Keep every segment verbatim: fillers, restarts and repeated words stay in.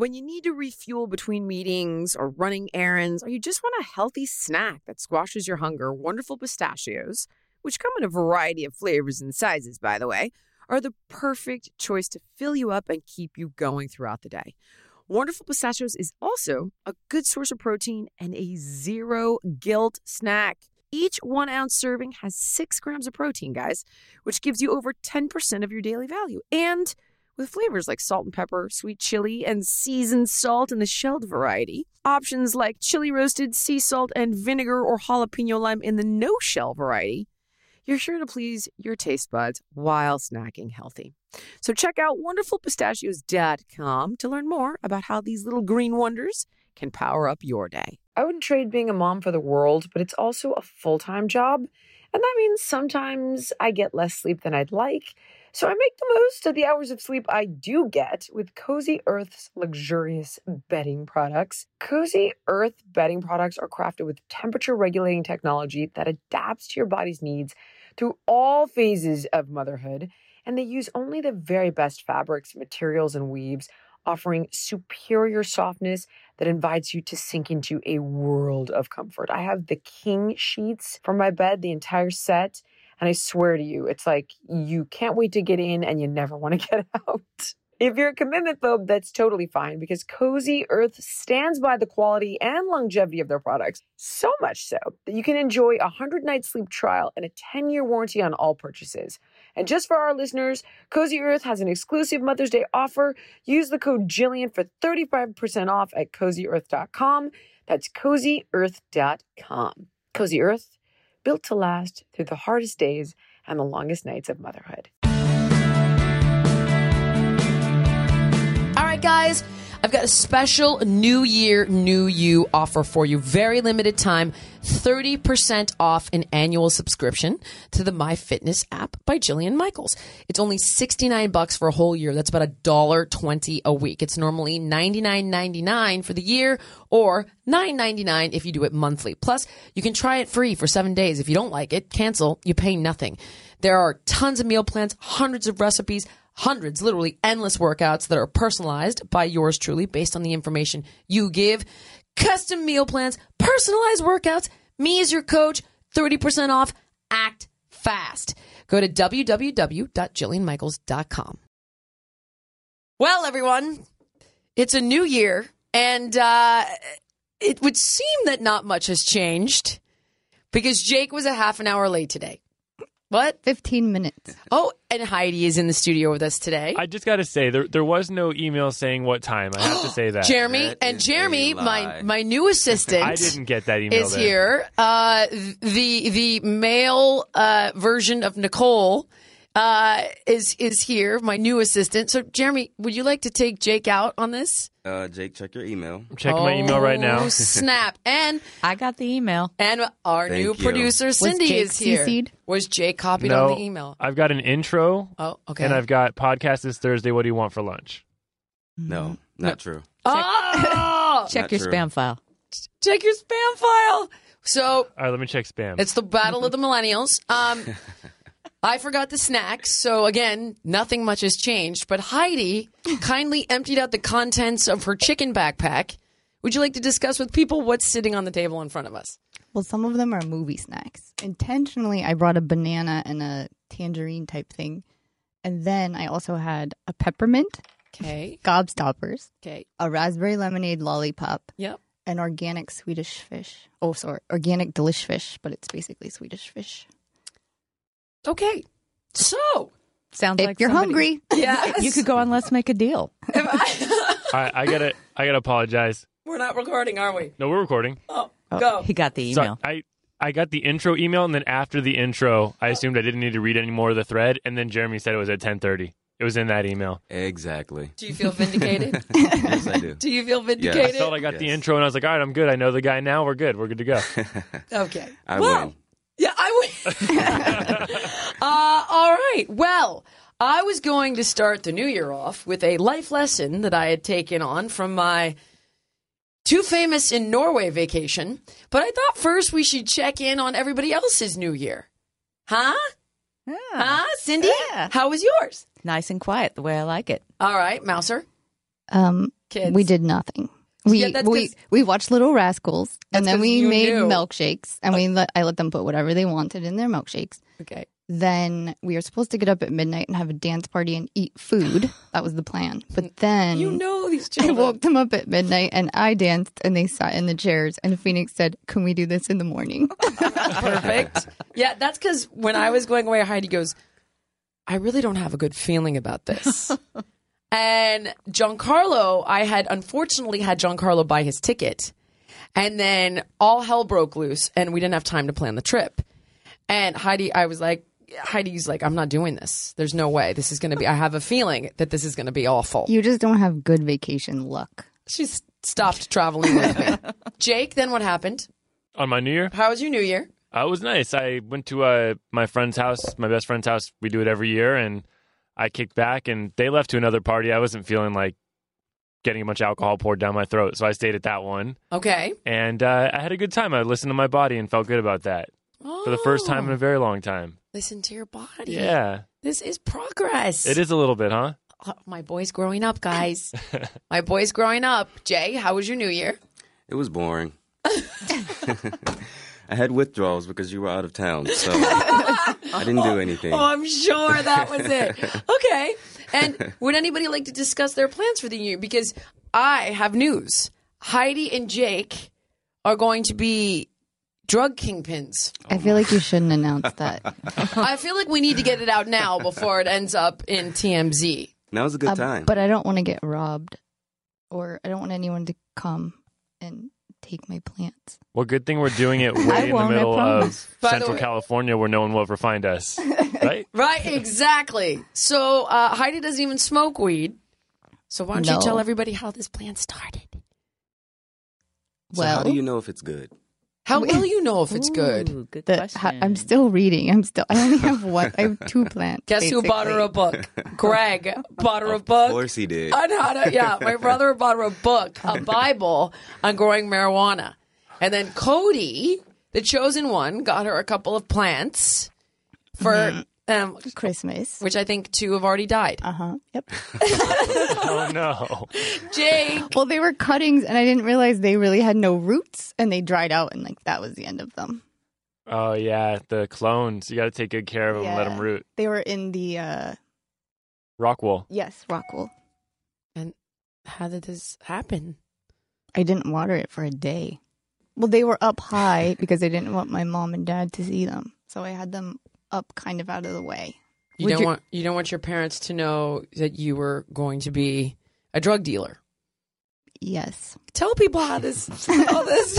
When you need to refuel between meetings or running errands, or you just want a healthy snack that squashes your hunger, Wonderful Pistachios, which come in a variety of flavors and sizes, by the way, are the perfect choice to fill you up and keep you going throughout the day. Wonderful Pistachios is also a good source of protein and a zero-guilt snack. Each one-ounce serving has six grams of protein, guys, which gives you over ten percent of your daily value. And with flavors like salt and pepper, sweet chili, and seasoned salt in the shelled variety. Options like chili roasted, sea salt, and vinegar or jalapeno lime in the no-shell variety. You're sure to please your taste buds while snacking healthy. So check out wonderful pistachios dot com to learn more about how these little green wonders can power up your day. I wouldn't trade being a mom for the world, but it's also a full-time job. And that means sometimes I get less sleep than I'd like. So I make the most of the hours of sleep I do get with Cozy Earth's luxurious bedding products. Cozy Earth bedding products are crafted with temperature-regulating technology that adapts to your body's needs through all phases of motherhood. And they use only the very best fabrics, materials, and weaves, offering superior softness that invites you to sink into a world of comfort. I have the king sheets for my bed, the entire set. And I swear to you, it's like you can't wait to get in and you never want to get out. If you're a commitment phobe, that's totally fine because Cozy Earth stands by the quality and longevity of their products. So much so that you can enjoy a one hundred night sleep trial and a ten year warranty on all purchases. And just for our listeners, Cozy Earth has an exclusive Mother's Day offer. Use the code Jillian for thirty-five percent off at cozy earth dot com. That's cozy earth dot com. Cozy Earth, built to last through the hardest days and the longest nights of motherhood. All right, guys, I've got a special New Year, New You offer for you. Very limited time, thirty percent off an annual subscription to the MyFitness app by Jillian Michaels. It's only sixty-nine bucks for a whole year. That's about one dollar twenty a week. It's normally ninety-nine ninety-nine for the year or nine ninety-nine if you do it monthly. Plus, you can try it free for seven days. If you don't like it, cancel. You pay nothing. There are tons of meal plans, hundreds of recipes, hundreds, literally endless workouts that are personalized by yours truly based on the information you give. Custom meal plans, personalized workouts, me as your coach, thirty percent off. Act fast. Go to w w w dot jillian michaels dot com. Well, everyone, it's a new year, and uh, it would seem that not much has changed because Jake was a half an hour late today. What? fifteen minutes. Oh, and Heidi is in the studio with us today. I just got to say, there there was no email saying what time. I have to say that. Jeremy, That and is Jeremy, a lie. my my new assistant, I didn't get that email is then. here. Uh, the the male uh, version of Nicole uh, is is here, my new assistant. So, Jeremy, would you like to take Jake out on this? Uh, Jake, check your email. I'm checking my email right now. Oh, snap. And I got the email. and our Thank new you. producer, Cindy, Jake is here. C C'd? Was Jake copied No, on the email? I've got an intro, Oh, okay. and I've got podcast this Thursday. What do you want for lunch? No, not true. oh! Check Not your true. spam file. Check your spam file. So All right, let me check spam. it's the battle of the millennials. Um, I forgot the snacks, so again, nothing much has changed. But Heidi kindly emptied out the contents of her chicken backpack. Would you like to discuss with people what's sitting on the table in front of us? Well, some of them are movie snacks. Intentionally, I brought a banana and a tangerine type thing. And then I also had a peppermint, Okay. gobstoppers, Okay. a raspberry lemonade lollipop, Yep. an organic Swedish fish. Oh, sorry, organic delish fish, but it's basically Swedish fish. Okay. So, Sounds If like you're somebody- hungry, yes. You could go on Let's Make a Deal. All right, I gotta, I gotta apologize. We're not recording, are we? No, we're recording. Oh, Oh, go. He got the Sorry, email. I, I got the intro email, and then after the intro, I assumed I didn't need to read any more of the thread, and then Jeremy said it was at ten thirty. It was in that email. Exactly. Do you feel vindicated? Yes, I do. Do you feel I vindicated? felt I got the Yes. intro, and I was like, all right, I'm good. I know the guy now. We're good. We're good to go. Okay. I well, win. Yeah, I win. uh, all right. Well, I was going to start the new year off with a life lesson that I had taken on from my too famous in Norway vacation. But I thought first we should check in on everybody else's new year. Huh? Yeah. Huh? Cindy? Yeah. How was yours? Nice and quiet, the way I like it. All right, Mouser. um, kids. We did nothing. We Yeah, that's we 'cause- we watched Little Rascals, and That's then 'cause we you made knew. milkshakes, and we let I let them put whatever they wanted in their milkshakes. Okay. Then we were supposed to get up at midnight and have a dance party and eat food. That was the plan. But then You know these I children. woke them up at midnight and I danced and they sat in the chairs. And Phoenix said, "Can we do this in the morning?" Perfect. Yeah, that's because when I was going away, Heidi goes, I really don't have a good feeling about this. And Giancarlo, I had unfortunately had Giancarlo buy his ticket. And then all hell broke loose and we didn't have time to plan the trip. And Heidi, I was like, Heidi's like, I'm not doing this. There's no way. This is going to be, I have a feeling that this is going to be awful. You just don't have good vacation luck. She's stopped traveling with me. Jake, then what happened? On my New Year, How was your New Year? uh, it was nice. I went to uh, my friend's house, my best friend's house. We do it every year, and I kicked back, and they left to another party. I wasn't feeling like getting a bunch of alcohol poured down my throat, so I stayed at that one, Okay. and uh, I had a good time. I listened to my body and felt good about that for the first time in a very long time. Listen to your body. Yeah, This is progress. it is a little bit, huh? Oh, my boy's growing up, guys. My boy's growing up. Jay, how was your New Year? It was boring. I had withdrawals because you were out of town, so I didn't do anything. Oh, I'm sure that was it. Okay. And would anybody like to discuss their plans for the year? Because I have news. Heidi and Jake are going to be drug kingpins. I feel like you shouldn't announce that. I feel like we need to get it out now before it ends up in T M Z. Now's a good Uh, time. but I don't want to get robbed, or I don't want anyone to come and take my plants. Well, good thing we're doing it way I in the won't, I middle of promise. By the Central way- California where no one will ever find us, right? Right, exactly. So uh, Heidi doesn't even smoke weed. So why don't you No. tell everybody how this plan started? So Well, how do you know if it's good? How will you know if it's good? Ooh, good the, question. ha- I'm still reading. I'm still. I only have one. I have two plants. Guess who bought her a basically. book? Greg bought her a Of book. course he did. On how to, yeah, my brother bought her a book, a Bible on growing marijuana. And then Cody, the chosen one, got her a couple of plants for, um, Christmas. which I think two have already died. Uh huh. Yep. Oh, no. Jake. Well, they were cuttings, and I didn't realize they really had no roots, and they dried out, and like that was the end of them. Oh, yeah, the clones. You got to take good care of them and let Yeah. them root. They were in the uh Rockwool. yes, Rockwool. And how did this happen? I didn't water it for a day. Well, they were up high because I didn't want my mom and dad to see them, so I had them up kind of out of the way. You Would don't you- want you don't want your parents to know that you were going to be a drug dealer. Yes. Tell people how this all this.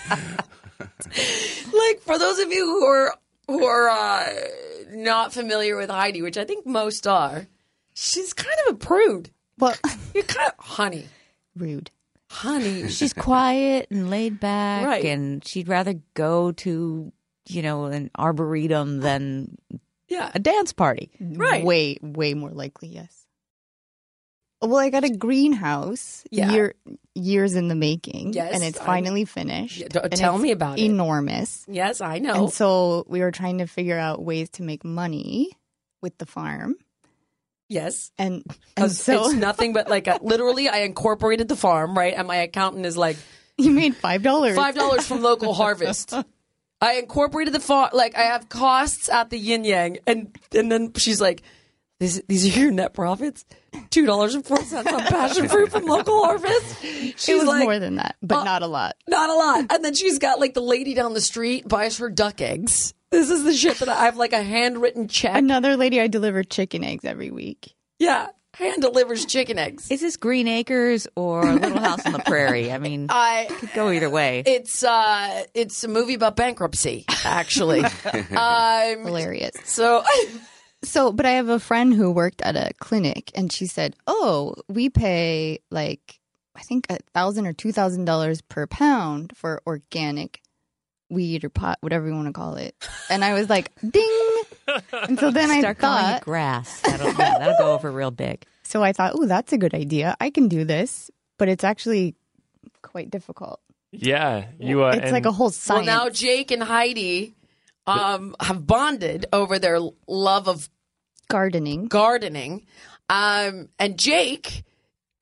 Like for those of you who are who are uh, not familiar with Heidi, which I think most are, she's kind of a prude. Well, You're kind of honey, rude. honey. She's quiet and laid back, Right. and she'd rather go to, you know, an arboretum than Yeah, a dance party. Right. Way, way more likely, yes. Well, I got a greenhouse Yeah. year, years in the making. Yes, And it's I- finally finished. Yeah, d- and tell it's me about it. Enormous. yes, I know. And so we were trying to figure out ways to make money with the farm. Yes, And, and because so it's nothing but like a, literally, I incorporated the farm, right? And my accountant is like you made five dollars. five dollars from local harvest. I incorporated the farm, like I have costs at the yin yang, and and then she's like, "This, these are your net profits, two dollars and four cents on passion fruit from local harvest." She's It was like, more than that, but uh, not a lot. not a lot. And then she's got like the lady down the street buys her duck eggs. This is the shit that I have like a handwritten check. Another lady, I deliver chicken eggs every week. Yeah, hand delivers chicken eggs. Is this Green Acres or Little House on the Prairie? I mean, I. could go either way. It's uh, it's a movie about bankruptcy, actually. um, Hilarious. so So, but I have a friend who worked at a clinic, and she said, "Oh, we pay like I think a thousand or two thousand dollars per pound for organic weed or pot, whatever you want to call it." And I was like, "Ding!" And so then I Start calling it thought, grass. That'll, yeah, that'll go over real big. so I thought, "Oh, that's a good idea. I can do this." But it's actually quite difficult. Yeah. you. Uh, It's and like a whole well, science. now Jake and Heidi um, have bonded over their love of gardening. gardening, um, and Jake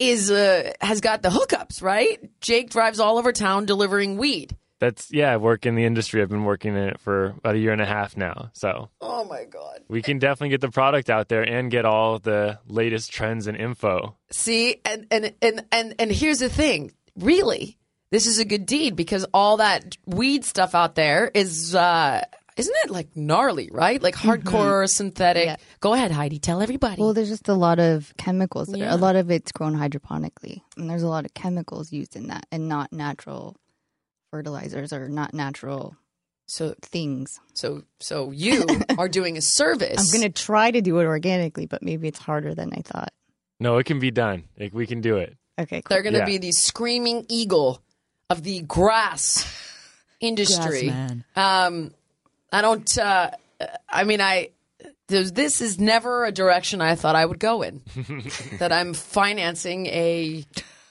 is uh, has got the hookups, right? Jake drives all over town delivering weed. That's, yeah, I work in the industry. I've been working in it for about a year and a half now. So Oh, my God. we can definitely get the product out there and get all the latest trends and info. See, and, and, and, and, and here's the thing. Really, this is a good deed because all that weed stuff out there is, uh, isn't it like gnarly, right? Like hardcore, synthetic. Yeah. Go ahead, Heidi. Tell everybody. Well, there's just a lot of chemicals. There. Yeah. A lot of it's grown hydroponically, and there's a lot of chemicals used in that, and not natural fertilizers or not natural so, things. so, so you are doing a service. I'm going to try to do it organically, but maybe it's harder than I thought. No, it can be done. Like, we can do it. Okay, cool. They're going to Yeah. be the screaming eagle of the grass industry. Grass man. Um, I don't. Uh, I mean, I. There's, this is never a direction I thought I would go in. That I'm financing a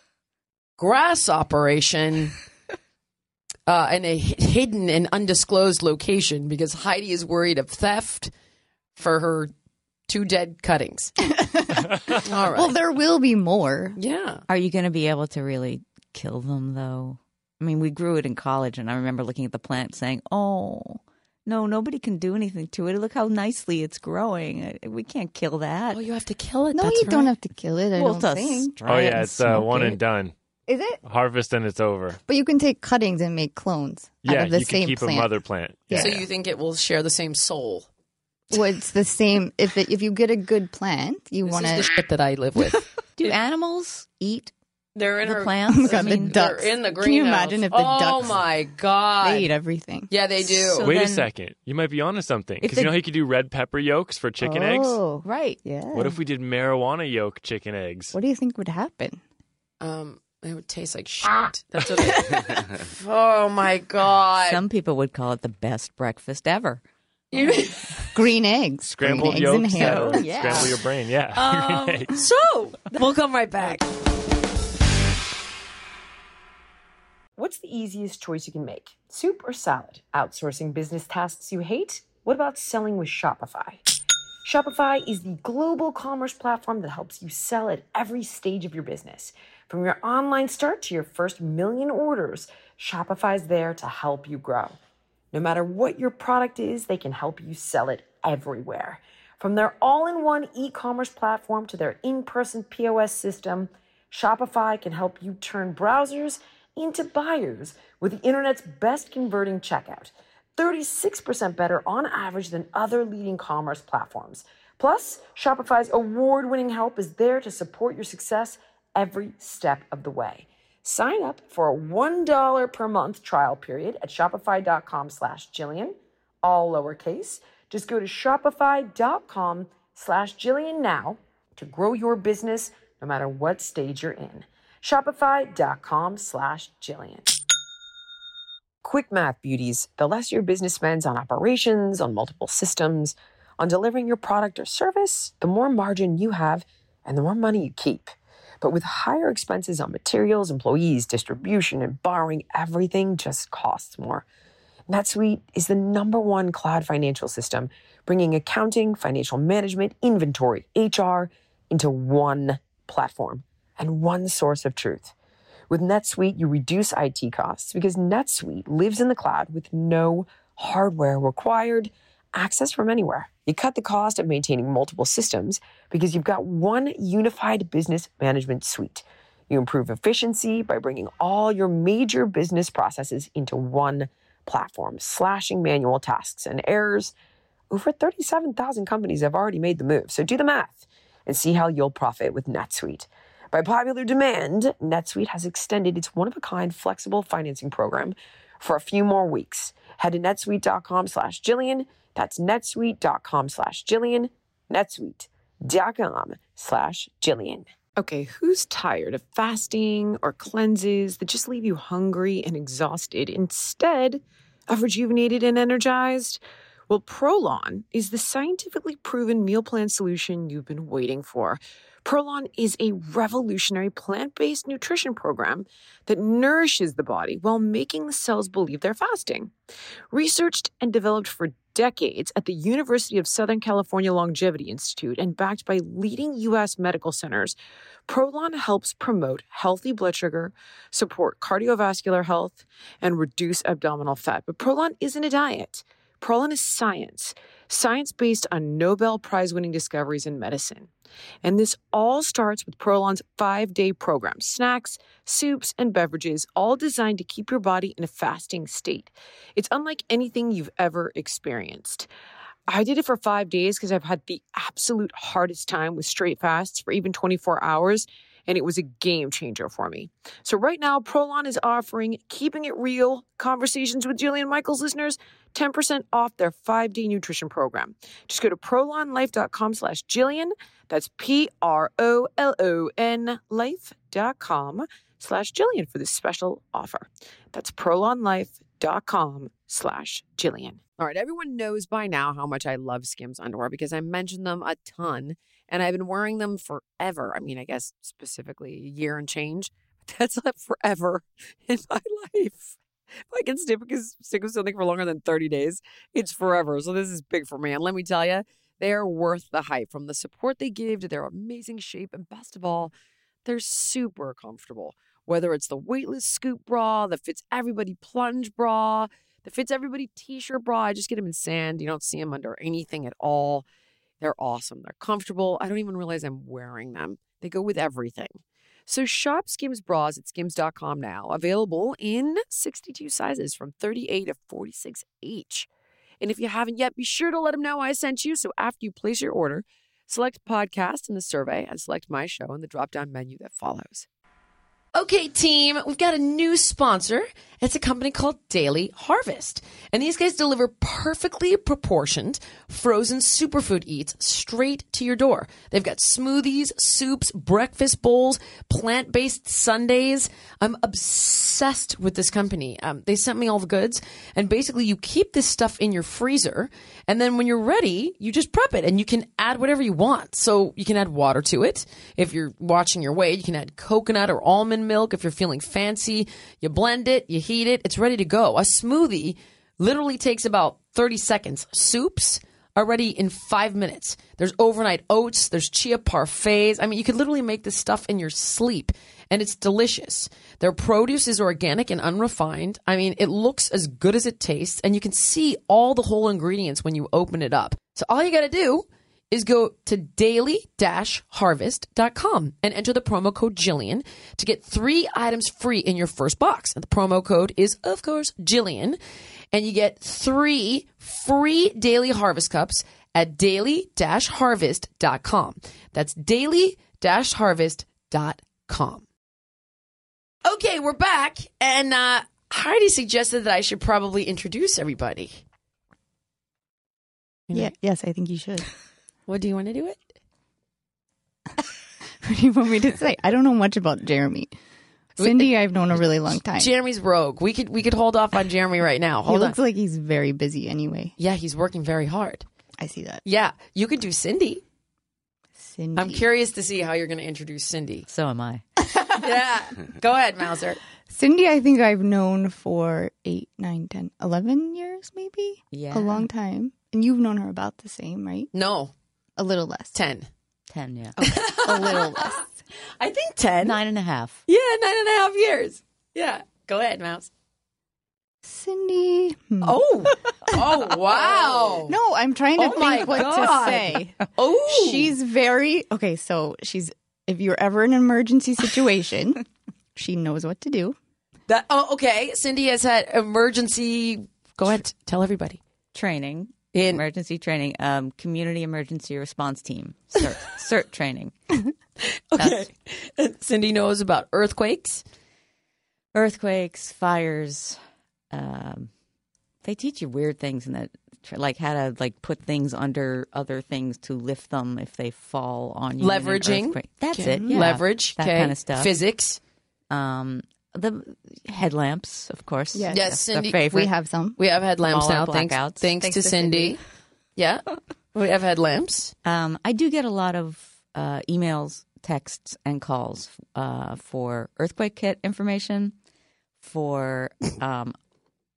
grass operation uh, in a hi- hidden and undisclosed location because Heidi is worried of theft for her two dead cuttings. All right. Well, there will be more. yeah. Are you going to be able to really kill them, though? I mean, we grew it in college, and I remember looking at the plant saying, oh, no, nobody can do anything to it. Look how nicely it's growing. We can't kill that. Oh, you have to kill it. No, That's you don't right. have to kill it. I Well, don't to think. dry Oh, it yeah, and it's uh, smoke one it. and done. Is it? Harvest and it's over. But you can take cuttings and make clones out Yeah, of the you same can keep plant. a mother plant. Yeah. So you think it will share the same soul? Well, it's the same. If it, if you get a good plant, you This want is the to. shit that I live with. Do animals eat They're in the her plants? Oh my God, I the mean, duck- They're in the greenhouse. Can you imagine if the oh ducks- my god! They eat everything. Yeah, they do. So Wait a then- second. You might be onto something. If Because the- you know how you could do red pepper yolks for chicken eggs? Oh, right. yeah. What if we did marijuana yolk chicken eggs? What do you think would happen? Um, it would taste like shit. That's what. It, oh my god! Some people would call it the best breakfast ever. You- Green eggs. Scrambled Green eggs and yolks ham. that'll Oh, yeah. scramble your brain. Yeah. um, Green eggs. so we'll come right back. What's the easiest choice you can make? Soup or salad? Outsourcing business tasks you hate? What about selling with Shopify? Shopify is the global commerce platform that helps you sell at every stage of your business. From your online start to your first million orders, Shopify's there to help you grow. No matter what your product is, they can help you sell it everywhere. From their all-in-one e-commerce platform to their in-person P O S system, Shopify can help you turn browsers into buyers with the internet's best converting checkout. thirty-six percent better on average than other leading commerce platforms. Plus, Shopify's award-winning help is there to support your success every step of the way. Sign up for a one dollar per month trial period at shopify.com slash Jillian, all lowercase. Just go to shopify.com slash Jillian now to grow your business no matter what stage you're in. Shopify.com slash Jillian. Quick math, beauties. The less your business spends on operations, on multiple systems, on delivering your product or service, the more margin you have and the more money you keep. But with higher expenses on materials, employees, distribution, and borrowing, everything just costs more. NetSuite is the number one cloud financial system, bringing accounting, financial management, inventory, H R into one platform and one source of truth. With NetSuite, you reduce I T costs because NetSuite lives in the cloud with no hardware required, access from anywhere. You cut the cost of maintaining multiple systems because you've got one unified business management suite. You improve efficiency by bringing all your major business processes into one platform, slashing manual tasks and errors. Over thirty-seven thousand companies have already made the move, so do the math and see how you'll profit with NetSuite. By popular demand, NetSuite has extended its one-of-a-kind flexible financing program for a few more weeks. Head to netsuite.com slash Jillian. That's netsuite.com slash Jillian. netsuite.com slash Jillian. Okay, who's tired of fasting or cleanses that just leave you hungry and exhausted instead of rejuvenated and energized? Well, Prolon is the scientifically proven meal plan solution you've been waiting for. Prolon is a revolutionary plant-based nutrition program that nourishes the body while making the cells believe they're fasting. Researched and developed for decades at the University of Southern California Longevity Institute and backed by leading U S medical centers, Prolon helps promote healthy blood sugar, support cardiovascular health, and reduce abdominal fat. But Prolon isn't a diet. Prolon is science, science based on Nobel Prize-winning discoveries in medicine. And this all starts with Prolon's five-day program, snacks, soups, and beverages, all designed to keep your body in a fasting state. It's unlike anything you've ever experienced. I did it for five days because I've had the absolute hardest time with straight fasts for even twenty-four hours, and it was a game changer for me. So right now, Prolon is offering Keeping It Real Conversations with Jillian Michaels listeners ten percent off their five-day nutrition program. Just go to prolonlife.com slash Jillian. That's P-R-O-L-O-N life.com slash Jillian for this special offer. That's prolonlife.com slash Jillian. All right, everyone knows by now how much I love Skims underwear because I mentioned them a ton, and I've been wearing them forever. I mean, I guess specifically a year and change. That's not forever in my life. If I can stick with, stick with something for longer than thirty days, it's forever. So this is big for me. And let me tell you, they are worth the hype, from the support they give to their amazing shape. And best of all, they're super comfortable. Whether it's the weightless scoop bra, the fits everybody plunge bra, the fits everybody t-shirt bra. I just get them in sand. You don't see them under anything at all. They're awesome. They're comfortable. I don't even realize I'm wearing them. They go with everything. So shop Skims bras at skims dot com now. Available in sixty-two sizes from thirty-eight to forty-six each. And if you haven't yet, be sure to let them know I sent you. So after you place your order, select podcast in the survey and select my show in the drop-down menu that follows. Okay, team, we've got a new sponsor. It's a company called Daily Harvest. And these guys deliver perfectly proportioned frozen superfood eats straight to your door. They've got smoothies, soups, breakfast bowls, plant-based sundaes. I'm obsessed with this company. Um, they sent me all the goods. And basically, you keep this stuff in your freezer. And then when you're ready, you just prep it. And you can add whatever you want. So you can add water to it. If you're watching your weight, you can add coconut or almond milk. If you're feeling fancy, you blend it, you heat it, it's ready to go. A smoothie literally takes about thirty seconds. Soups are ready in five minutes. There's overnight oats, there's chia parfaits. I mean, you could literally make this stuff in your sleep, and it's delicious. Their produce is organic and unrefined. I mean, it looks as good as it tastes, and you can see all the whole ingredients when you open it up. So all you got to do is go to daily dash harvest dot com and enter the promo code Jillian to get three items free in your first box. And the promo code is, of course, Jillian. And you get three free Daily Harvest cups at daily dash harvest dot com. That's daily dash harvest dot com. Okay, we're back. And uh, Heidi suggested that I should probably introduce everybody. You know? Yeah, yes, I think you should. What do you want to do it? What do you want me to say? I don't know much about Jeremy. Cindy, I've known a really long time. Jeremy's rogue. We could we could hold off on Jeremy right now. Hold he on. looks like he's very busy anyway. Yeah, he's working very hard. I see that. Yeah, you could do Cindy. Cindy. I'm curious to see how you're going to introduce Cindy. So am I. Yeah. Go ahead, Mauser. Cindy, I think I've known for eight, nine, ten, eleven years maybe? Yeah. A long time. And you've known her about the same, right? No, A little less. ten. Ten, yeah. A little less. I think ten. Nine and a half. Yeah, nine and a half years. Yeah. Go ahead, Mouse. Cindy. Hmm. Oh. Oh, wow. No, I'm trying to Oh my think what God. to say. Oh. She's very okay. So she's if you're ever in an emergency situation, she knows what to do. That, oh, okay. Cindy has had emergency. Go ahead. Tell everybody. Training. In Emergency training. Um, community emergency response team. CERT, CERT training. Okay. Cindy knows about earthquakes. Earthquakes, fires. Um, they teach you weird things in that, like how to like put things under other things to lift them if they fall on you. in an Leveraging. earthquake. That's Okay. it. Yeah. Leverage. That okay. kind of stuff. Physics. Um, the headlamps, of course. Yes. Yes, That's Cindy. the favorite. We have some. We have headlamps Smaller now. Thanks, blackouts. thanks, Thanks to to Cindy. Cindy. Yeah. We have headlamps. Um, I do get a lot of uh, emails, texts, and calls uh, for earthquake kit information, for um,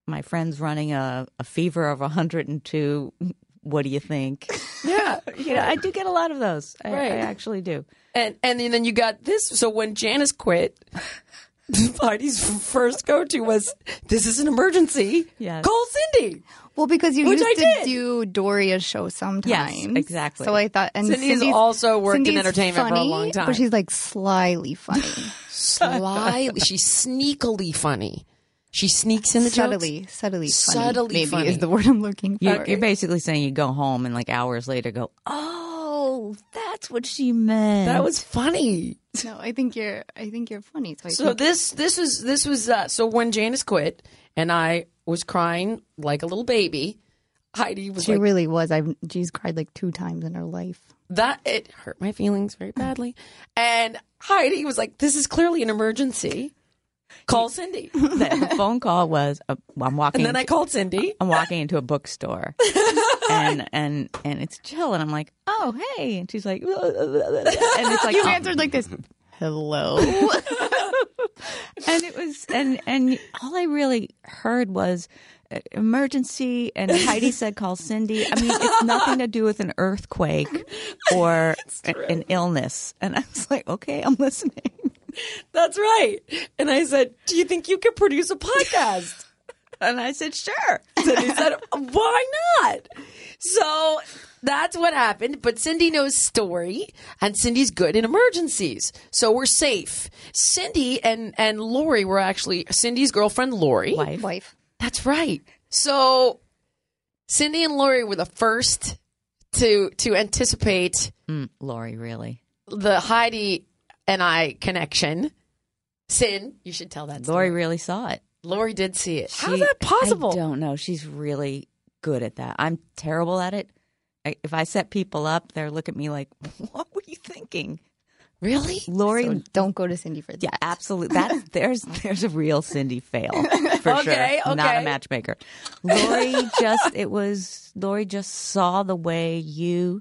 my friend's running a, a fever of one hundred two. What do you think? Yeah. You know, I do get a lot of those. I, Right. I actually do. And and then you got this. So when Janice quit, Heidi's first go-to was, this is an emergency. Yes. Call Cindy. Well, because you Which used I to did. do Doria's show sometimes. exactly. So I thought, and Cindy's Cindy's also worked in Cindy's entertainment for a funny, long time. but she's like slyly funny, Slyly. She's sneakily funny. She sneaks in the subtly, jokes. subtly, funny, Subtly maybe funny. is the word I'm looking for. You're, you're basically saying you go home and like hours later go, oh, that's what she meant. That was funny. No, I think you're. I think you're funny. So, I So think, this this was this was uh, so when Janice quit and I was crying like a little baby, Heidi was she like, really was. I've she's cried like two times in her life. that it hurt my feelings very badly. And Heidi was like, this is clearly an emergency. Call Cindy. the phone call was, uh, I'm walking. And then I called Cindy. I'm walking into a bookstore, and and and it's Jill, and I'm like, oh hey, and she's like, and it's like, You oh. answered like this. Hello. and it was, and and all I really heard was uh, emergency, and Heidi said, call Cindy. I mean, it's nothing to do with an earthquake or a- an illness, and I was like, okay, I'm listening. That's right. And I said, do you think you could produce a podcast? And I said, sure. Cindy said, why not? So that's what happened. But Cindy knows story, and Cindy's good in emergencies. So we're safe. Cindy and, and Lori were actually Cindy's girlfriend, Lori. Wife. Wife. That's right. So Cindy and Lori were the first to to anticipate Mm, Lori, really? the Heidi and I connection. Sin, you should tell that story. Lori really saw it. Lori did see it. How's She- that possible? I don't know. She's really good at that. I'm terrible at it. I, if I set people up, they look at me like, what were you thinking? Really? Lori, So don't go to Cindy for that. yeah, absolutely. That's there's there's a real Cindy fail for Okay, sure. Not okay. a matchmaker. Lori just it was Lori just saw the way you,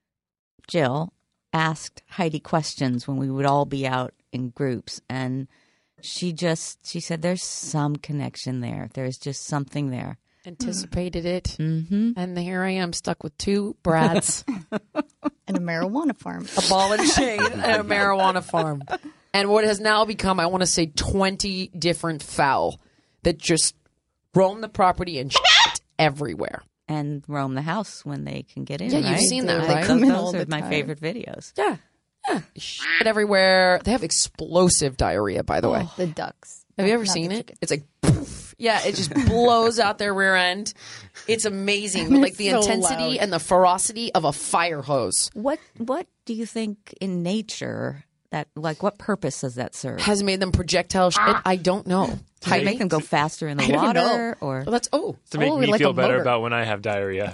Jill, asked Heidi questions when we would all be out in groups, and she just she said there's some connection there. There's just something there. Anticipated it. Mm-hmm. And here I am stuck with two brats, And a marijuana farm. a ball and chain, and a marijuana farm. And what has now become, I want to say, twenty different fowl that just roam the property and shit everywhere. And roam the house when they can get in. Yeah, you've right? seen that, Like, right? Those, Come in all those are the my time. favorite videos. Yeah. Yeah. Shit everywhere. They have explosive diarrhea, by the way. The ducks. Have you ever Not the seen it? chickens. It's like, poof. Yeah, it just blows out their rear end. It's amazing. Like the so intensity loud. and the ferocity of a fire hose. What What do you think in nature that like what purpose does that serve? Has made them projectile shit. I don't know. Does it make them go faster in the I don't water, know. or Well, that's, oh, To make Oh, me like feel a better motor. about when I have diarrhea,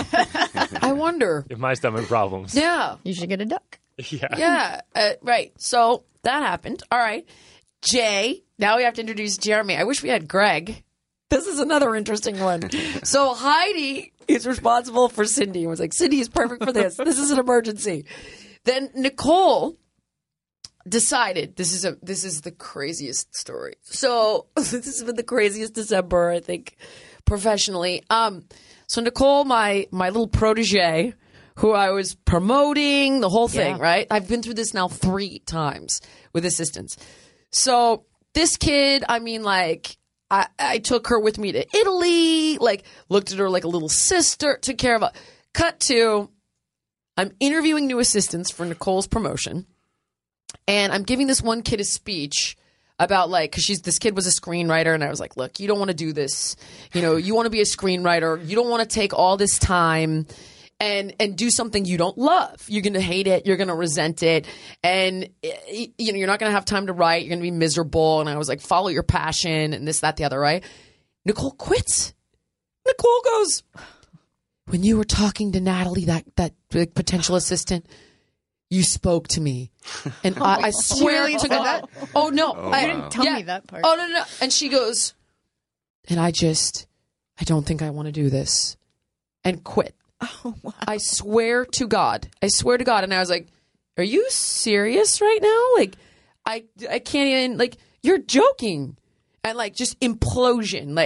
I wonder. if my stomach problems. Yeah. You should get a duck. Yeah. Yeah. Uh, right. So that happened. All right. Jay. Now we have to introduce Jeremy. I wish we had Greg. This is another interesting one. So Heidi is responsible for Cindy and was like, Cindy is perfect for this. This is an emergency. Then Nicole decided this is a this is the craziest story. So this has been the craziest December, I think, professionally. Um, so Nicole, my my little protege, who I was promoting, the whole thing, Yeah. right? I've been through this now three times with assistants. So this kid, I mean, like, I, I took her with me to Italy, like, looked at her like a little sister, took care of her. Cut to, I'm interviewing new assistants for Nicole's promotion, and I'm giving this one kid a speech about, like, because she's this kid was a screenwriter, and I was like, look, you don't want to do this. You know, you want to be a screenwriter. You don't want to take all this time and and do something you don't love. You're going to hate it. You're going to resent it. And, eh, you know, you're not going to have time to write. You're going to be miserable. And I was like, follow your passion and this, that, the other, right? Nicole quits. Nicole goes, when you were talking to Natalie, that, that like, potential assistant, you spoke to me. And I, I swear really to said God. that? Oh, no. Oh, I, wow. Tell me that part. Oh, no, no, no. And she goes, and I just, I don't think I want to do this. And quit. oh, wow. I swear to God. I swear to God. And I was like, are you serious right now? Like, I, I can't even, like, you're joking. And like, just implosion. Like,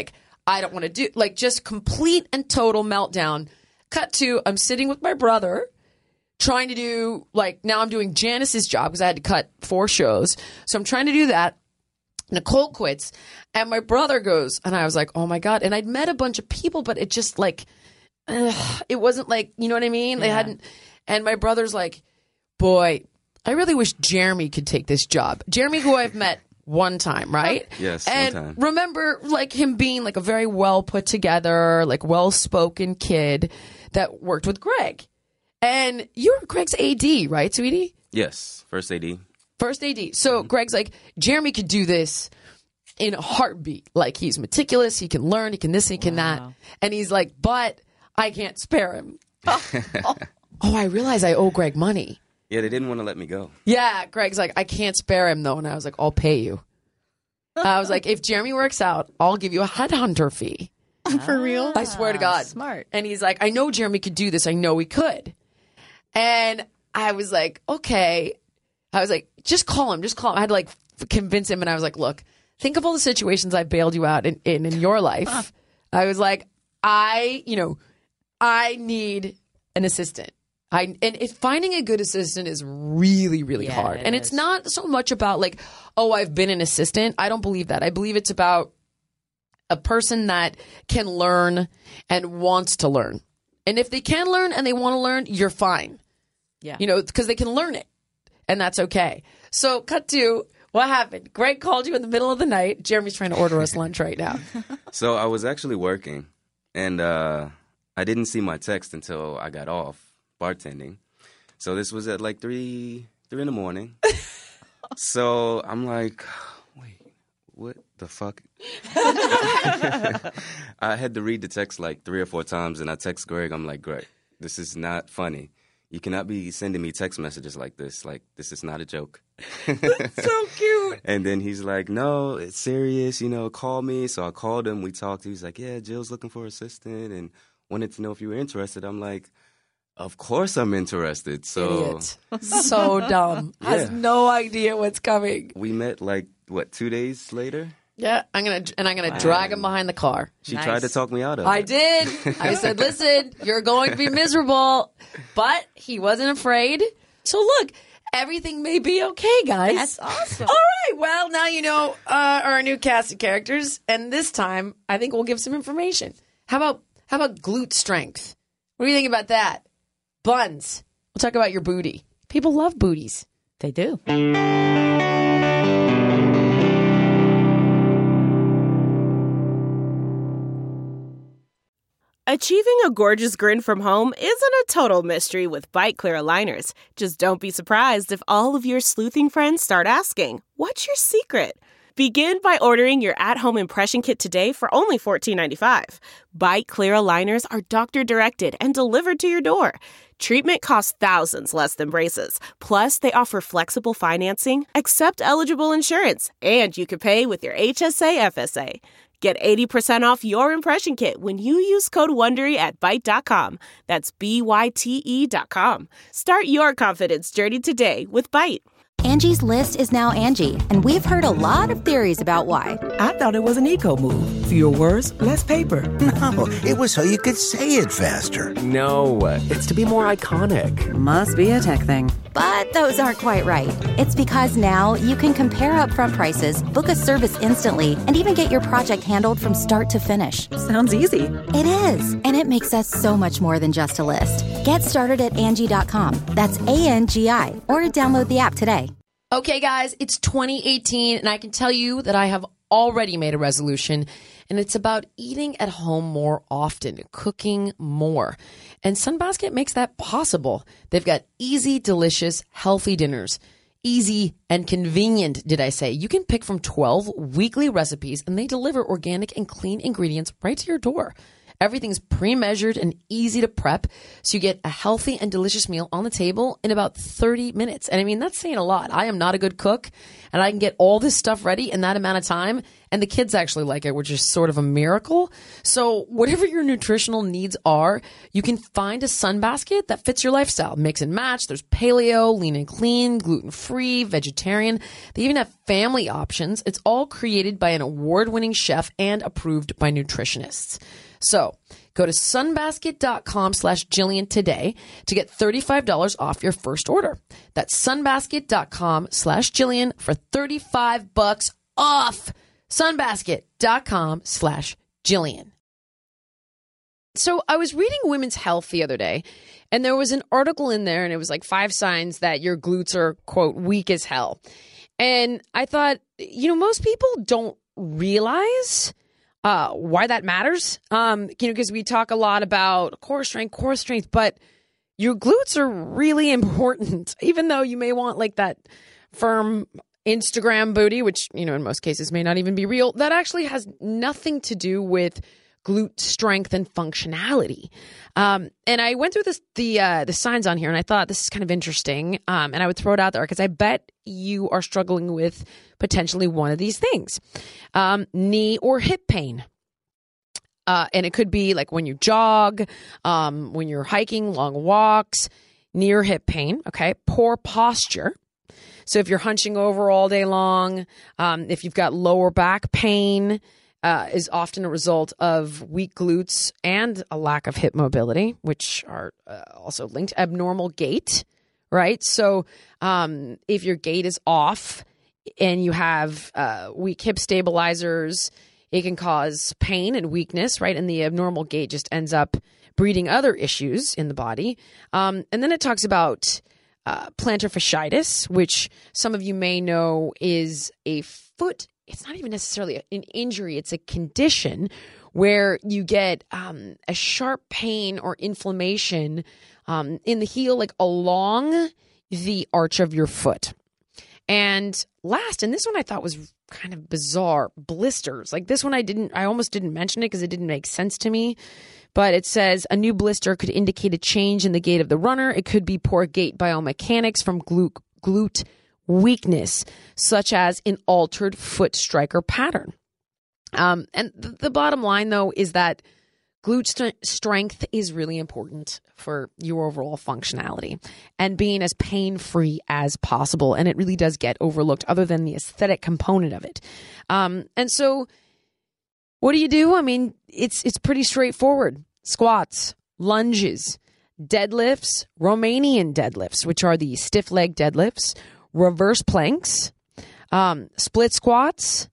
I don't want to do, like, just complete and total meltdown. Cut to, I'm sitting with my brother trying to do, like, now I'm doing Janice's job because I had to cut four shows. So I'm trying to do that. Nicole quits, and my brother goes, and I was like, oh my God. And I'd met a bunch of people, but it just, like, ugh, it wasn't like, you know what I mean? They Yeah. hadn't, and my brother's like, boy, I really wish Jeremy could take this job. Jeremy, who I've met one time, right? Yes, and one time. remember, like, him being, like, a very well put together, like, well spoken kid that worked with Greg. And you're Greg's A D, right, sweetie? Yes, first A D. First A D. So Greg's like, Jeremy could do this in a heartbeat. Like, he's meticulous, he can learn, he can this, he can that. And he's like, but I can't spare him. oh, oh, oh, I realize I owe Greg money. Yeah, they didn't want to let me go. Yeah, Greg's like, I can't spare him though. And I was like, I'll pay you. I was like, if Jeremy works out, I'll give you a headhunter fee. For real? I swear to God. Smart. And he's like, I know Jeremy could do this. I know he could. And I was like, okay. I was like, just call him. Just call him. I had to like f- convince him. And I was like, look, think of all the situations I bailed you out in, in, in your life. I was like, I, you know, I need an assistant. I and if finding a good assistant is really, really Yeah, hard. it And it's is. not so much about like, oh, I've been an assistant. I don't believe that. I believe it's about a person that can learn and wants to learn. And if they can learn and they want to learn, you're fine. Yeah. You know, because they can learn it. And that's okay. So cut to what happened. Greg called you in the middle of the night. Jeremy's trying to order us lunch right now. So I was actually working, and uh, I didn't see my text until I got off bartending. So this was at like three, three in the morning. So I'm like, wait, what the fuck? I had to read the text like three or four times, and I text Greg. I'm like, Greg, this is not funny. You cannot be sending me text messages like this. Like, this is not a joke. So cute. And then he's like, no, it's serious, you know, call me. So I called him. We talked. He was like, yeah, Jill's looking for an assistant and wanted to know if you were interested. I'm like, of course I'm interested. So Idiot. So dumb. Has Yeah. no idea what's coming. we met like, what, two days later? Yeah, I'm gonna and I'm gonna drag him behind the car. She Nice. tried to talk me out of I it. did. I said, listen, you're going to be miserable. But he wasn't afraid. So look, everything may be okay, guys. That's awesome. All right. Well, now you know uh, our new cast of characters, and this time I think we'll give some information. How about how about glute strength? What do you think about that? Buns. We'll talk about your booty. People love booties. They do. Achieving a gorgeous grin from home isn't a total mystery with Bite Clear aligners. Just don't be surprised if all of your sleuthing friends start asking, what's your secret? Begin by ordering your at-home impression kit today for only fourteen ninety-five. Bite Clear aligners are doctor-directed and delivered to your door. Treatment costs thousands less than braces. Plus, they offer flexible financing, accept eligible insurance, and you can pay with your H S A F S A. Get eighty percent off your impression kit when you use code WONDERY at Byte dot com. That's B Y T E dot com. Start your confidence journey today with Byte. Angie's List is now Angie, and we've heard a lot of theories about why. I thought it was an eco move. Fewer words, less paper. No, it was so you could say it faster. No, it's to be more iconic. Must be a tech thing. But those aren't quite right. It's because now you can compare upfront prices, book a service instantly, and even get your project handled from start to finish. Sounds easy. It is, and it makes us so much more than just a list. Get started at Angie dot com. That's A N G I, or download the app today. Okay, guys, it's twenty eighteen, and I can tell you that I have already made a resolution, and it's about eating at home more often, cooking more. And Sunbasket makes that possible. They've got easy, delicious, healthy dinners. Easy and convenient, did I say? You can pick from twelve weekly recipes, and they deliver organic and clean ingredients right to your door. Everything's pre-measured and easy to prep, so you get a healthy and delicious meal on the table in about thirty minutes. And I mean, that's saying a lot. I am not a good cook, and I can get all this stuff ready in that amount of time, and the kids actually like it, which is sort of a miracle. So whatever your nutritional needs are, you can find a Sunbasket that fits your lifestyle. Mix and match. There's paleo, lean and clean, gluten-free, vegetarian. They even have family options. It's all created by an award-winning chef and approved by nutritionists. So go to sunbasket.com slash Jillian today to get thirty-five dollars off your first order. That's sunbasket.com slash Jillian for thirty-five bucks off. Sunbasket.com slash Jillian. So I was reading Women's Health the other day, and there was an article in there, and it was like five signs that your glutes are, quote, weak as hell. And I thought, you know, most people don't realize uh, why that matters. Um, you know, because we talk a lot about core strength, core strength, but your glutes are really important, even though you may want like that firm Instagram booty, which, you know, in most cases may not even be real. That actually has nothing to do with glute strength and functionality. Um, and I went through this, the uh, the signs on here, and I thought this is kind of interesting. Um, and I would throw it out there because I bet you are struggling with potentially one of these things. Um, knee or hip pain. Uh, and it could be like when you jog, um, when you're hiking, long walks, knee or hip pain. Okay. Poor posture. So if you're hunching over all day long, um, if you've got lower back pain, uh, is often a result of weak glutes and a lack of hip mobility, which are uh, also linked. Abnormal gait, right? So um, if your gait is off and you have uh, weak hip stabilizers, it can cause pain and weakness, right? And the abnormal gait just ends up breeding other issues in the body. Um, and then it talks about Uh, plantar fasciitis, which some of you may know is a foot. It's not even necessarily an injury. It's a condition where you get um, a sharp pain or inflammation um, in the heel, like along the arch of your foot. And last, and this one I thought was kind of bizarre, blisters. Like this one I didn't, I almost didn't mention it because it didn't make sense to me. But it says a new blister could indicate a change in the gait of the runner. It could be poor gait biomechanics from glute, glute weakness, such as an altered foot striker pattern. Um, and th- the bottom line, though, is that glute st- strength is really important for your overall functionality and being as pain-free as possible. And it really does get overlooked other than the aesthetic component of it. Um, and so what do you do? I mean, it's it's pretty straightforward. Squats, lunges, deadlifts, Romanian deadlifts, which are the stiff leg deadlifts, reverse planks, um, split squats,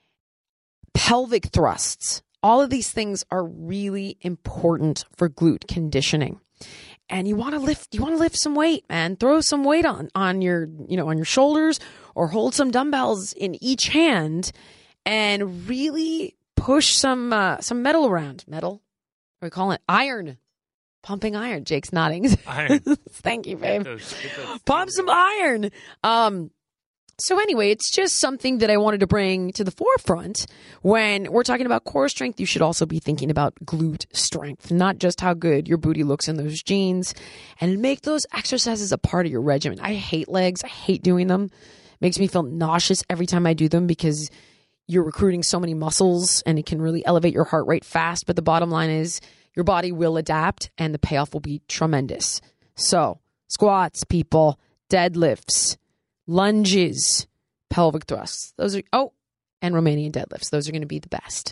pelvic thrusts. All of these things are really important for glute conditioning. And you want to lift, you want to lift some weight, man. Throw some weight on, on your, you know, on your shoulders, or hold some dumbbells in each hand and really push some, uh, some metal around. Metal? What do we call it? Iron. Pumping iron. Jake's nodding. Iron. Thank you, babe. Get those, get those Pump some iron. Um, so anyway, it's just something that I wanted to bring to the forefront. When we're talking about core strength, you should also be thinking about glute strength, not just how good your booty looks in those jeans, and make those exercises a part of your regimen. I hate legs. I hate doing them. It makes me feel nauseous every time I do them because you're recruiting so many muscles and it can really elevate your heart rate fast. But the bottom line is your body will adapt and the payoff will be tremendous. So squats, people, deadlifts, lunges, pelvic thrusts. Those are, oh, and Romanian deadlifts. Those are going to be the best.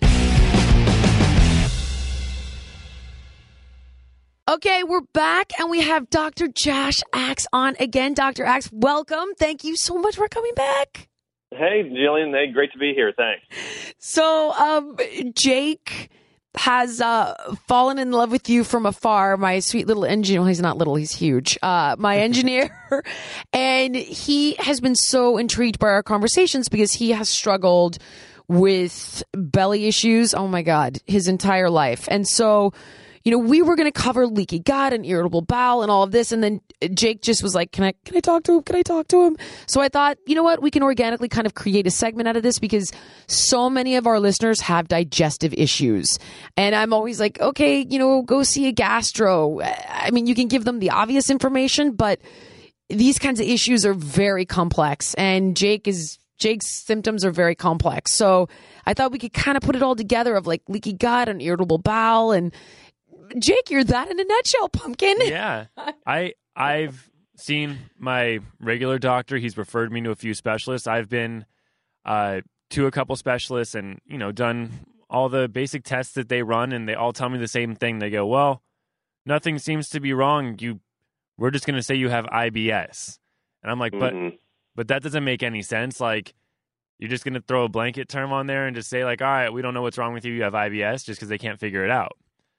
Okay, we're back and we have Doctor Josh Axe on again. Doctor Axe, welcome. Thank you so much for coming back. Hey, Jillian. Hey, great to be here. Thanks. So, um, Jake has uh, fallen in love with you from afar. My sweet little engineer. Well, he's not little. He's huge. Uh, my engineer. And he has been so intrigued by our conversations because he has struggled with belly issues. Oh, my God. His entire life. And so, you know, we were going to cover leaky gut and irritable bowel and all of this. And then Jake just was like, can I, can I talk to him? Can I talk to him? So I thought, you know what? We can organically kind of create a segment out of this because so many of our listeners have digestive issues. And I'm always like, okay, you know, go see a gastro. I mean, you can give them the obvious information, but these kinds of issues are very complex. And Jake is, Jake's symptoms are very complex. So I thought we could kind of put it all together of like leaky gut and irritable bowel. And Jake, you're that in a nutshell, Pumpkin. Yeah. I, I've seen my regular doctor. He's referred me to a few specialists. I've been uh, to a couple specialists and, you know, done all the basic tests that they run, and they all tell me the same thing. They go, well, nothing seems to be wrong. You, we're just going to say you have I B S. And I'm like, mm-hmm. but, but that doesn't make any sense. Like, you're just going to throw a blanket term on there and just say like, all right, we don't know what's wrong with you. You have I B S, just because they can't figure it out.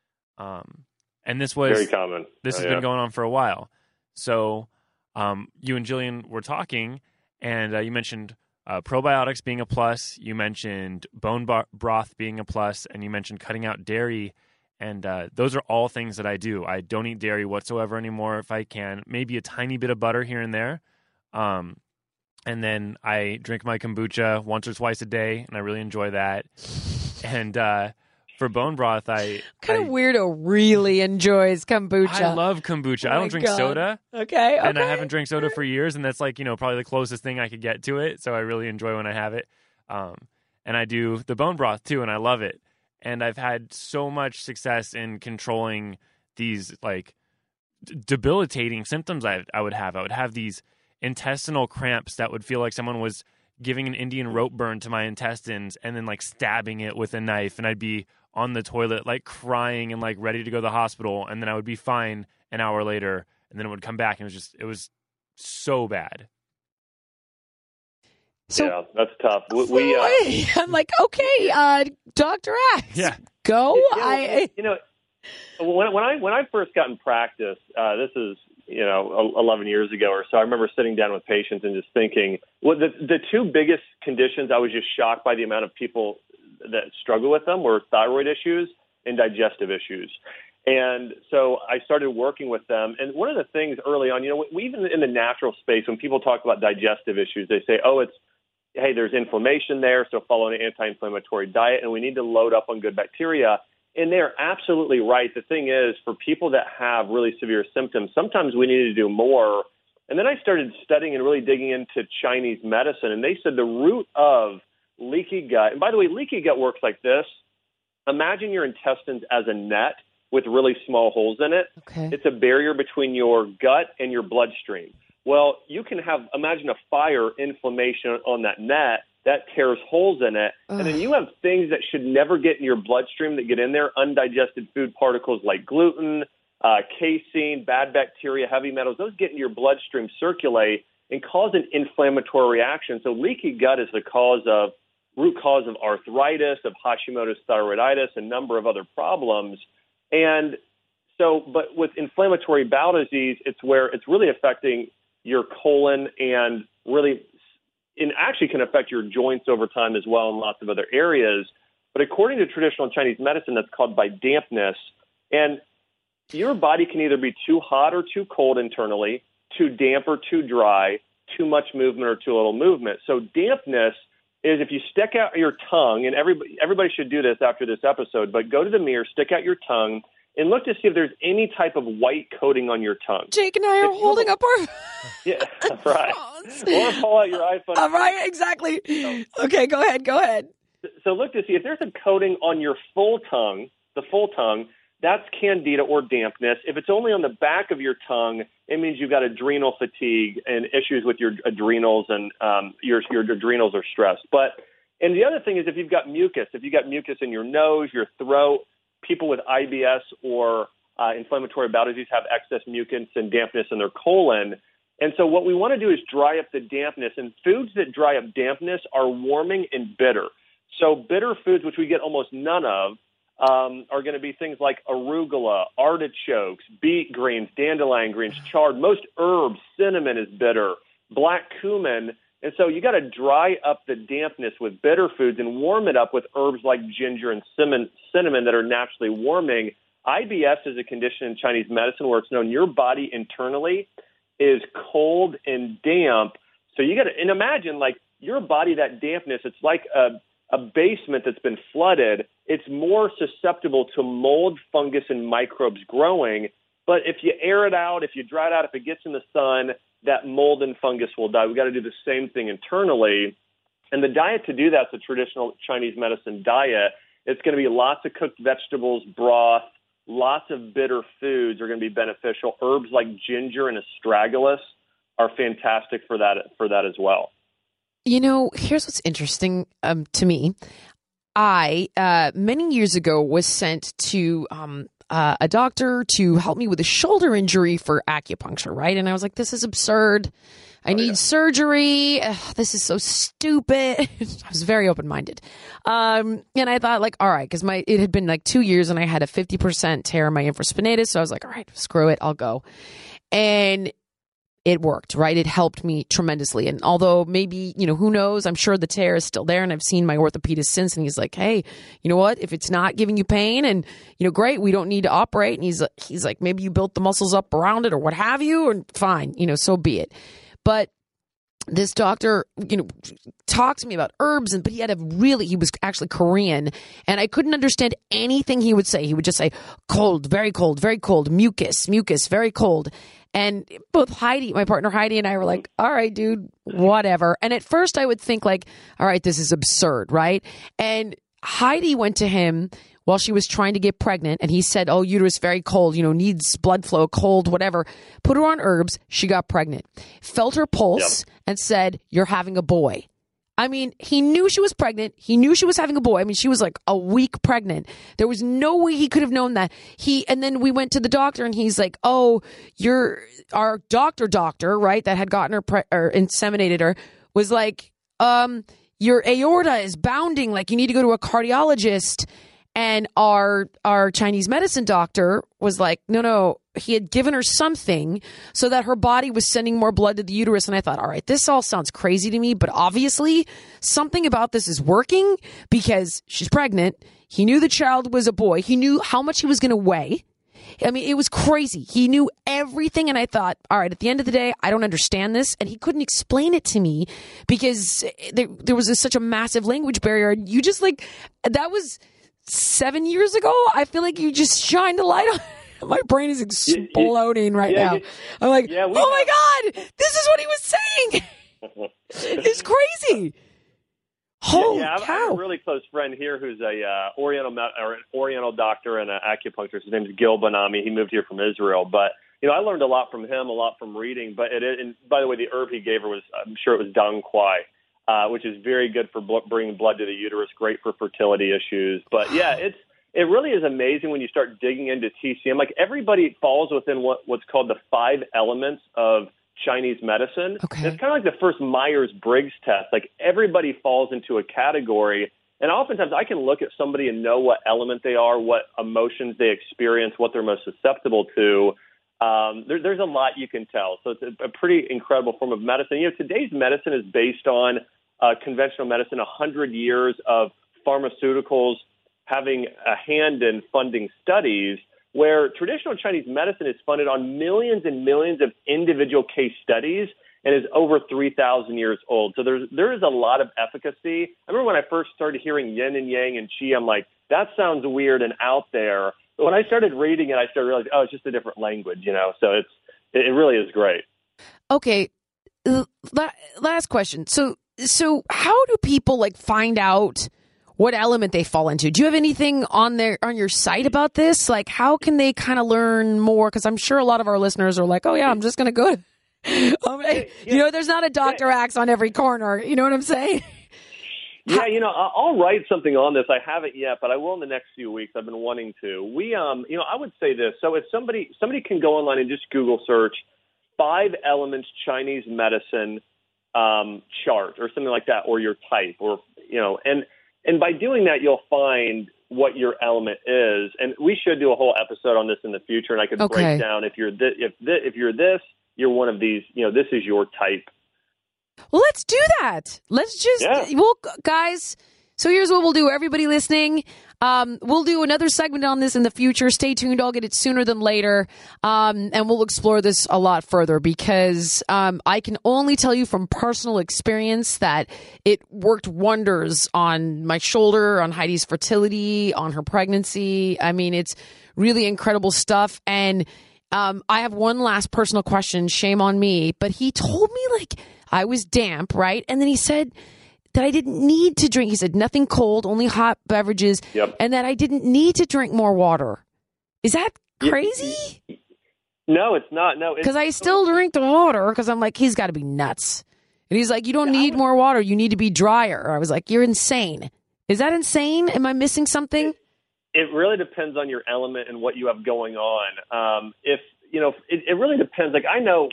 Um, and this was very common. This oh, has yeah. been going on for a while. So, um, you and Jillian were talking, and uh, you mentioned uh, probiotics being a plus. You mentioned bone bar- broth being a plus, and you mentioned cutting out dairy. And uh, those are all things that I do. I don't eat dairy whatsoever anymore if I can. Maybe a tiny bit of butter here and there. Um, and then I drink my kombucha once or twice a day, and I really enjoy that. And uh, for bone broth, I... kind I, of weirdo really enjoys kombucha. I love kombucha. Oh I don't drink God. soda. Okay, okay. And I haven't drank soda for years, and that's like, you know, probably the closest thing I could get to it. So I really enjoy when I have it. Um, and I do the bone broth too, and I love it. And I've had so much success in controlling these like d- debilitating symptoms I, I would have. I would have these intestinal cramps that would feel like someone was giving an Indian rope burn to my intestines and then like stabbing it with a knife. And I'd be on the toilet, like crying and like ready to go to the hospital. And then I would be fine an hour later, and then it would come back. And it was just, it was so bad. So, yeah, that's tough. We, we uh, I'm like, okay, uh, Doctor Axe, yeah. go. You know, I, you know, when, when I when I first got in practice, uh, this is you know eleven years ago or so. I remember sitting down with patients and just thinking, well, the the two biggest conditions I was just shocked by the amount of people that struggle with them were thyroid issues and digestive issues. And so I started working with them. And one of the things early on, you know, we, even in the natural space, when people talk about digestive issues, they say, oh, it's hey, there's inflammation there, so follow an anti-inflammatory diet, and we need to load up on good bacteria. And they're absolutely right. The thing is, for people that have really severe symptoms, sometimes we need to do more. And then I started studying and really digging into Chinese medicine, and they said the root of leaky gut, and by the way, leaky gut works like this. Imagine your intestines as a net with really small holes in it. Okay. It's a barrier between your gut and your bloodstream. Well, you can have, imagine a fire inflammation on that net that tears holes in it. Ugh. And then you have things that should never get in your bloodstream that get in there, undigested food particles like gluten, uh, casein, bad bacteria, heavy metals. Those get in your bloodstream, circulate, and cause an inflammatory reaction. So leaky gut is the cause of, root cause of arthritis, of Hashimoto's thyroiditis, a number of other problems. And so, but with inflammatory bowel disease, it's where it's really affecting your colon and really it actually can affect your joints over time as well and lots of other areas. But according to traditional Chinese medicine, that's called by dampness. And your body can either be too hot or too cold internally, too damp or too dry, too much movement or too little movement. So dampness is if you stick out your tongue, and everybody, everybody should do this after this episode, but go to the mirror, stick out your tongue, and look to see if there's any type of white coating on your tongue. Jake and I are if holding up our yeah, right. Or pull out your iPhone. All right, exactly. Okay, go ahead, go ahead. So look to see if there's a coating on your full tongue, the full tongue, that's candida or dampness. If it's only on the back of your tongue, it means you've got adrenal fatigue and issues with your adrenals and um, your your adrenals are stressed. But and the other thing is if you've got mucus, if you've got mucus in your nose, your throat, people with I B S or uh, inflammatory bowel disease have excess mucus and dampness in their colon. And so what we want to do is dry up the dampness. And foods that dry up dampness are warming and bitter. So bitter foods, which we get almost none of, um, are going to be things like arugula, artichokes, beet greens, dandelion greens, chard. Most herbs, cinnamon is bitter, black cumin. And so you got to dry up the dampness with bitter foods and warm it up with herbs like ginger and cinnamon, cinnamon that are naturally warming. I B S is a condition in Chinese medicine where it's known your body internally is cold and damp. So you got to, and imagine like your body, that dampness, it's like a, a basement that's been flooded. It's more susceptible to mold, fungus, and microbes growing. But if you air it out, if you dry it out, if it gets in the sun, that mold and fungus will die. We got to do the same thing internally. And the diet to do that's a traditional Chinese medicine diet. It's going to be lots of cooked vegetables, broth, lots of bitter foods are going to be beneficial. Herbs like ginger and astragalus are fantastic for that for that as well. You know, here's what's interesting um, to me. I, uh, many years ago, was sent to um, uh, a doctor to help me with a shoulder injury for acupuncture, right? And I was like, this is absurd. I need oh, yeah. surgery. Ugh, this is so stupid. I was very open-minded. Um, and I thought like, all right, because my it had been like two years and I had a fifty percent tear in my infraspinatus. So I was like, all right, screw it. I'll go. And it worked, right? It helped me tremendously. And although maybe, you know, who knows, I'm sure the tear is still there. And I've seen my orthopedist since, and he's like, hey, you know what? If it's not giving you pain and, you know, great, we don't need to operate. And he's, he's like, maybe you built the muscles up around it or what have you, and fine, you know, so be it. But this doctor, you know, talked to me about herbs, and but he had a really, he was actually Korean, and I couldn't understand anything he would say. He would just say, cold, very cold, very cold, mucus, mucus, very cold. And both Heidi, my partner Heidi, and I were like, all right, dude, whatever. And at first I would think like, all right, this is absurd, right? And Heidi went to him while she was trying to get pregnant, and he said, oh, uterus very cold, you know, needs blood flow, cold, whatever. Put her on herbs. She got pregnant. Felt her pulse yep. and said, you're having a boy. I mean, he knew she was pregnant. He knew she was having a boy. I mean, she was like a week pregnant. There was no way he could have known that. He, and then we went to the doctor, and he's like, oh, you're, our doctor doctor, right, that had gotten her, pre- or inseminated her, was like, um, your aorta is bounding, like you need to go to a cardiologist. And our our Chinese medicine doctor was like, no, no, he had given her something so that her body was sending more blood to the uterus. And I thought, all right, this all sounds crazy to me, but obviously something about this is working because she's pregnant. He knew the child was a boy. He knew how much he was going to weigh. I mean, it was crazy. He knew everything. And I thought, all right, at the end of the day, I don't understand this. And he couldn't explain it to me because there, there was a, such a massive language barrier. You just like, that was seven years ago. I feel like you just shined a light on. My brain is exploding right yeah, now. yeah, I'm like, yeah, oh my God, this is what he was saying. It's crazy. Holy yeah, yeah, cow. I have a really close friend here who's a uh, Oriental or an Oriental doctor and an acupuncturist. His name is Gil Banami. He moved here from Israel, but you know, I learned a lot from him, a lot from reading. But it, and by the way, the herb he gave her was, I'm sure it was Dang Quai. Uh, which is very good for bl- bringing blood to the uterus, great for fertility issues. But yeah, it's it really is amazing when you start digging into T C M. Like everybody falls within what, what's called the five elements of Chinese medicine. Okay. It's kind of like the first Myers-Briggs test. Like everybody falls into a category. And oftentimes I can look at somebody and know what element they are, what emotions they experience, what they're most susceptible to. Um, there, there's a lot you can tell. So it's a, a pretty incredible form of medicine. You know, today's medicine is based on Uh, conventional medicine, one hundred years of pharmaceuticals having a hand in funding studies, where traditional Chinese medicine is funded on millions and millions of individual case studies and is over three thousand years old. So there's, there is a lot of efficacy. I remember when I first started hearing yin and yang and qi, I'm like, that sounds weird and out there. But when I started reading it, I started realizing, oh, it's just a different language, you know? So it's, it, it really is great. Okay. Last question. So, So how do people like find out what element they fall into? Do you have anything on their on your site about this? Like, how can they kind of learn more? Because I'm sure a lot of our listeners are like, oh yeah, I'm just going to go. um, you know, there's not a Doctor Axe on every corner. You know what I'm saying? Yeah, you know, I'll write something on this. I haven't yet, but I will in the next few weeks. I've been wanting to. We, um, you know, I would say this. So if somebody somebody can go online and just Google search five elements Chinese medicine um, chart or something like that, or your type, or, you know, and, and by doing that, you'll find what your element is. And we should do a whole episode on this in the future. And I could okay. break down if you're this, if this, if you're this, you're one of these, you know, this is your type. Well, let's do that. Let's just, yeah. well, guys, So here's what we'll do. Everybody listening, um, we'll do another segment on this in the future. Stay tuned. I'll get it sooner than later. Um, and we'll explore this a lot further because um, I can only tell you from personal experience that it worked wonders on my shoulder, on Heidi's fertility, on her pregnancy. I mean, it's really incredible stuff. And um, I have one last personal question. Shame on me. But he told me like I was damp, right? And then he said that I didn't need to drink. He said nothing cold, only hot beverages, yep. and that I didn't need to drink more water. Is that crazy? No, it's not. No, because I still drink the water because I'm like, he's got to be nuts. And he's like, you don't need more water. You need to be drier. I was like, you're insane. Is that insane? Am I missing something? It, it really depends on your element and what you have going on. Um, if you know, it, it really depends. Like I know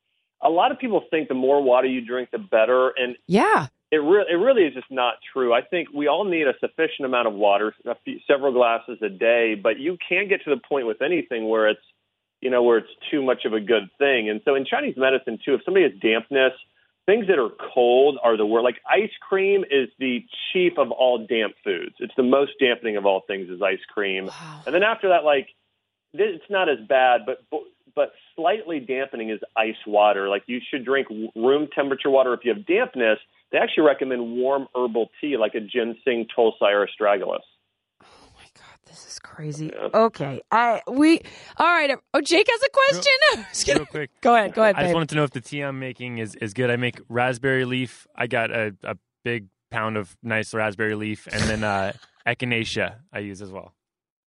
a lot of people think the more water you drink, the better. And yeah. It, re- it really is just not true. I think we all need a sufficient amount of water, a few, several glasses a day, but you can't get to the point with anything where it's, you know, where it's too much of a good thing. And so in Chinese medicine, too, if somebody has dampness, things that are cold are the worst. Like ice cream is the chief of all damp foods. It's the most dampening of all things is ice cream. Wow. And then after that, like, it's not as bad, but but slightly dampening is ice water. Like you should drink room temperature water if you have dampness. They actually recommend warm herbal tea like a ginseng, tulsi, or astragalus. Oh my God, this is crazy. Yeah. Okay, I we all right. Oh, Jake has a question. Real, real quick, go ahead. Go ahead. I babe. just wanted to know if the tea I'm making is, is good. I make raspberry leaf. I got a, a big pound of nice raspberry leaf, and then uh, echinacea I use as well.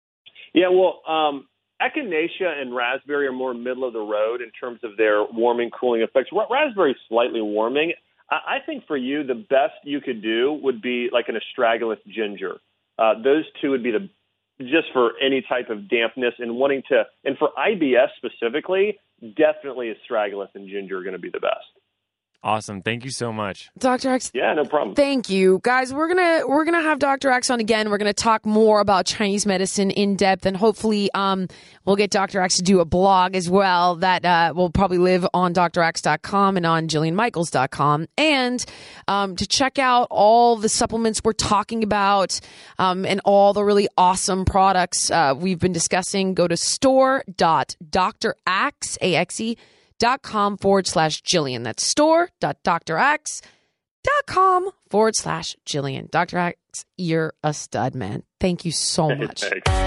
Yeah, well, um, echinacea and raspberry are more middle of the road in terms of their warming, cooling effects. Raspberry is slightly warming. I think for you, the best you could do would be like an astragalus ginger. Uh, those two would be the just for any type of dampness and wanting to, and for I B S specifically, definitely astragalus and ginger are going to be the best. Awesome. Thank you so much. Doctor X. Yeah, no problem. Thank you. Guys, we're going to we're going to have Doctor X on again. We're going to talk more about Chinese medicine in depth, and hopefully um, we'll get Doctor X to do a blog as well that uh, will probably live on D R X dot com and on Jillian Michaels dot com. And um, to check out all the supplements we're talking about um, and all the really awesome products uh, we've been discussing, go to store dot dr axe, A X E, dot com forward slash Jillian. That's store dot dr axe dot com forward slash Jillian. Doctor Axe, you're a stud, man. Thank you so much.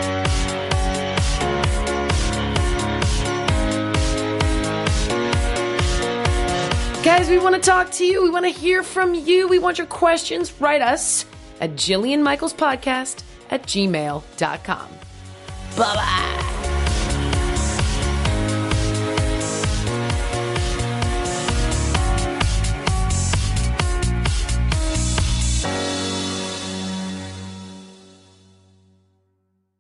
Guys, we want to talk to you. We want to hear from you. We want your questions. Write us at Jillian Michaels Podcast at gmail dot com. Bye-bye.